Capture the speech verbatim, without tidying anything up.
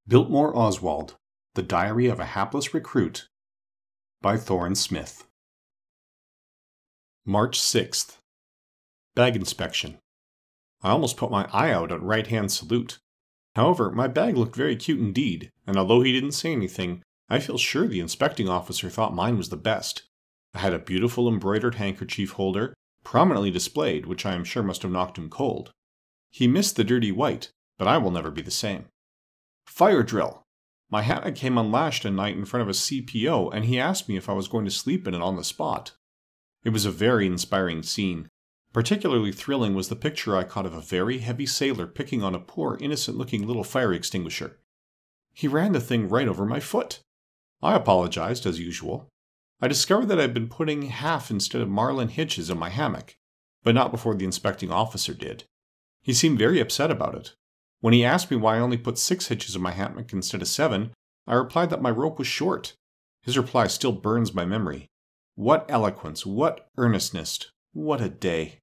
Biltmore Oswald, The Diary of a Hapless Recruit, by Thorin Smith. March sixth. Bag inspection. I almost put my eye out at right-hand salute. However, my bag looked very cute indeed, and although he didn't say anything, I feel sure the inspecting officer thought mine was the best. I had a beautiful embroidered handkerchief holder, prominently displayed, which I am sure must have knocked him cold. He missed the dirty white, but I will never be the same. Fire drill. My hammock came unlashed at night in front of a C P O, and he asked me if I was going to sleep in it on the spot. It was a very inspiring scene. Particularly thrilling was the picture I caught of a very heavy sailor picking on a poor, innocent-looking little fire extinguisher. He ran the thing right over my foot. I apologized, as usual. I discovered that I had been putting half instead of marlin hitches in my hammock, but not before the inspecting officer did. He seemed very upset about it. When he asked me why I only put six hitches in my hammock instead of seven, I replied that my rope was short. His reply still burns my memory. What eloquence, what earnestness, what a day.